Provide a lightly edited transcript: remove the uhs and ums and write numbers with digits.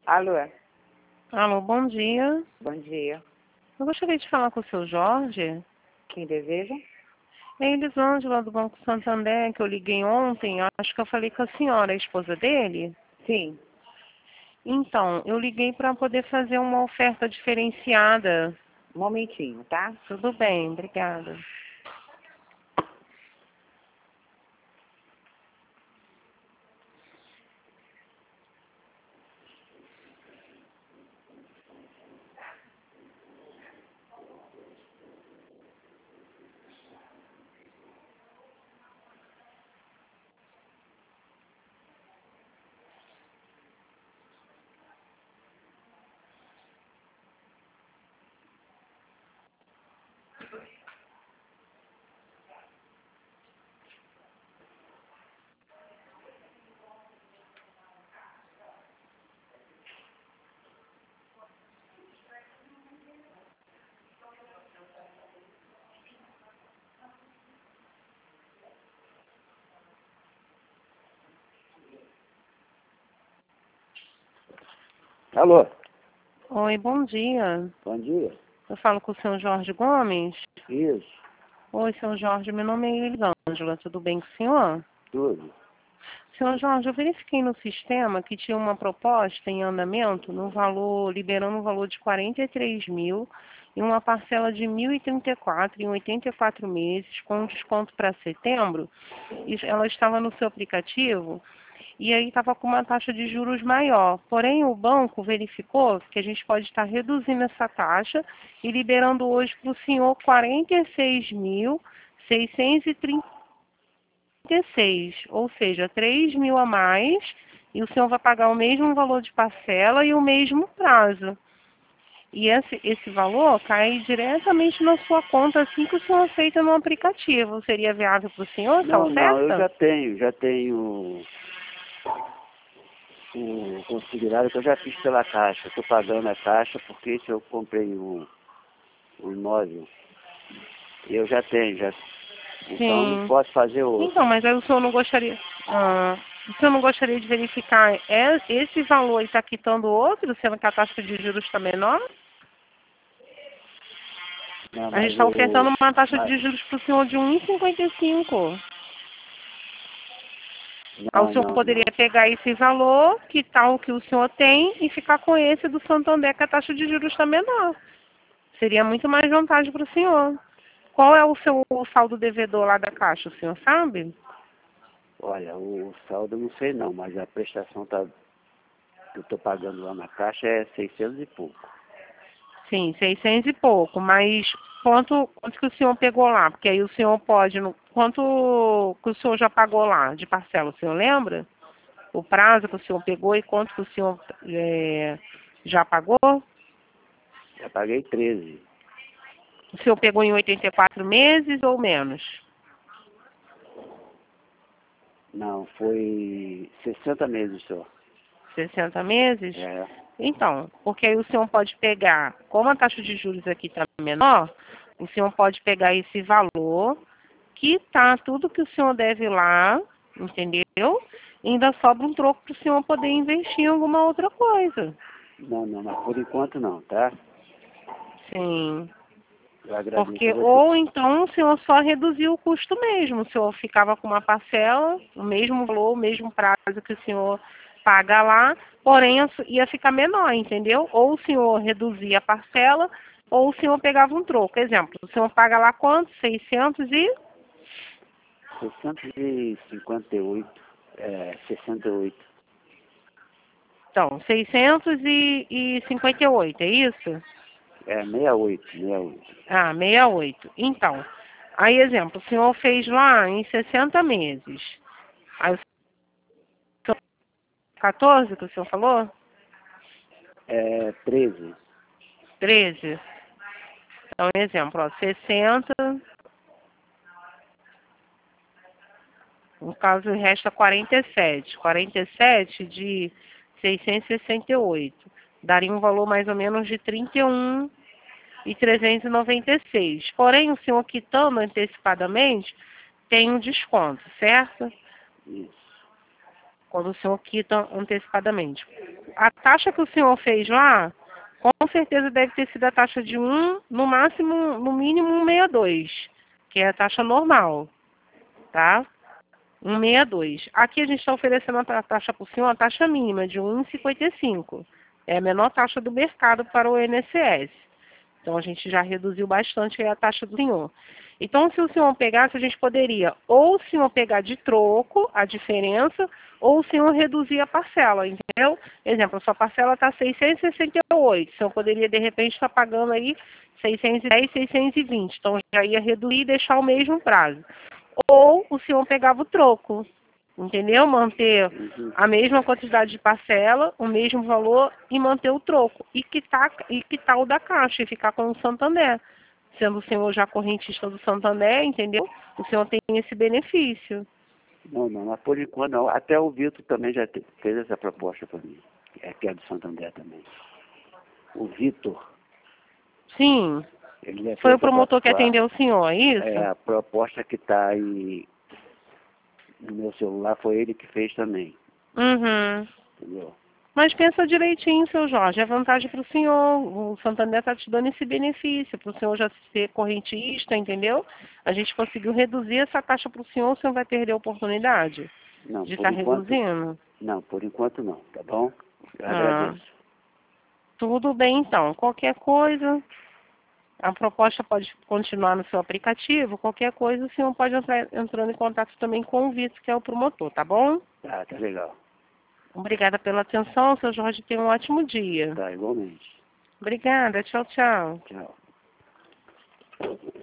Alô, Alô, bom dia. bom dia. Eu gostaria de falar com o seu Jorge. Quem deseja? É Elisângela, do Banco Santander, que eu liguei ontem. Acho que eu falei com a senhora, a esposa dele. Sim. Então, eu liguei para poder fazer uma oferta diferenciada. Um momentinho, tá? Tudo bem, obrigada. Alô, Oi, bom dia. bom dia. Eu falo com o senhor Jorge Gomes. Isso, Oi, senhor Jorge, meu nome é Elisângela. Tudo bem com o senhor? tudo. Senhor Jorge, eu verifiquei no sistema que tinha uma proposta em andamento no valor, liberando um valor de 43 mil e uma parcela de 1.034 em 84 meses, com desconto para setembro. E ela estava no seu aplicativo e aí estava com uma taxa de juros maior. Porém, o banco verificou que a gente pode estar reduzindo essa taxa e liberando hoje para o senhor 46.636, ou seja, 3 mil a mais, e o senhor vai pagar o mesmo valor de parcela e o mesmo prazo. E esse valor cai diretamente na sua conta assim que o senhor aceita no aplicativo. Seria viável para o senhor essa Não, eu oferta? já tenho o considerado que eu já fiz pela Caixa. Estou pagando a Caixa porque se eu comprei o imóvel, eu já tenho, já. Então não Sim. posso fazer outro. Então, mas aí o senhor não gostaria. O senhor não gostaria de verificar esse valor e está quitando outro, sendo que a taxa de juros está menor? Não, A gente mas está ofertando uma taxa mas, de juros para o senhor de 1,55. Aí o não, senhor não, poderia não. pegar esse valor, quitar o que o senhor tem e ficar com esse do Santander, que a taxa de juros está menor. Seria muito mais vantagem para o senhor. Qual é o seu saldo devedor lá da Caixa, o senhor sabe? Olha, o saldo eu não sei não, mas a prestação que eu estou pagando lá na Caixa é 600 e pouco. Sim, 600 e pouco, mas quanto que o senhor pegou lá? Porque aí o senhor pode, quanto que o senhor já pagou lá de parcela, o senhor lembra? O prazo que o senhor pegou e quanto que o senhor já pagou? Já paguei 13. O senhor pegou em 84 meses ou menos? Não, foi 60 meses só. 60 meses? É, Então, porque aí o senhor pode pegar, como a taxa de juros aqui está menor, o senhor pode pegar esse valor, quitar tudo que o senhor deve lá, entendeu? E ainda sobra um troco para o senhor poder investir em alguma outra coisa. não, mas por enquanto não, tá? Sim. Eu agradeço a Porque, você. ou então o senhor só reduziu o custo mesmo. O senhor ficava com uma parcela, o mesmo valor, o mesmo prazo que o senhor paga lá, porém ia ficar menor, entendeu? Ou o senhor reduzia a parcela, ou o senhor pegava um troco. Exemplo, o senhor paga lá quanto? 600 e... 658, 68. Então, 658, é isso? É, 68, 68. Ah, 68. Então, aí exemplo, o senhor fez lá em 60 meses. Aí o senhor 14 que o senhor falou? É, 13. 13. Então, exemplo, ó, 60, no caso resta 47. 47 de 668. Daria um valor mais ou menos de 31.396. Porém, o senhor quitando antecipadamente, tem um desconto, certo? Isso. quando o senhor quita antecipadamente. A taxa que o senhor fez lá, com certeza deve ter sido a taxa de 1, no máximo, no mínimo 1,62, que é a taxa normal, tá? 1,62. Aqui a gente está oferecendo a taxa para o senhor, a taxa mínima de 1,55. É a menor taxa do mercado para o INSS. Então, a gente já reduziu bastante a taxa do senhor. Então, se o senhor pegasse, a gente poderia ou o senhor pegar de troco a diferença, ou o senhor reduzir a parcela, entendeu? Exemplo, a sua parcela está 668. O senhor poderia, de repente, estar pagando aí 610, 620. Então, já ia reduzir e deixar o mesmo prazo. Ou o senhor pegava o troco, entendeu? Manter a mesma quantidade de parcela, o mesmo valor e manter o troco. E quitar o da Caixa e ficar com o Santander. Sendo o senhor já correntista do Santander, entendeu? O senhor tem esse benefício. Não, mas por enquanto não. Até o Vitor também já fez essa proposta para mim. Que é do Santander também. O Vitor. Sim. Ele Foi o promotor que atendeu o senhor, é isso? É, a proposta que está aí no meu celular foi ele que fez também. Uhum. Entendeu? Mas pensa direitinho, seu Jorge, é vantagem para o senhor. O Santander está te dando esse benefício, para o senhor já ser correntista, entendeu? A gente conseguiu reduzir essa taxa para o senhor vai perder a oportunidade Não, de por estar enquanto, reduzindo. não, por enquanto não, tá bom? Eu Ah, agradeço. tudo bem então. Qualquer coisa, a proposta pode continuar no seu aplicativo. Qualquer coisa, o senhor pode entrar entrando em contato também com o Vitor, que é o promotor, tá bom? Tá legal. Obrigada pela atenção, seu Jorge. Tenha um ótimo dia. Tá, igualmente. Obrigada. Tchau, tchau. Tchau.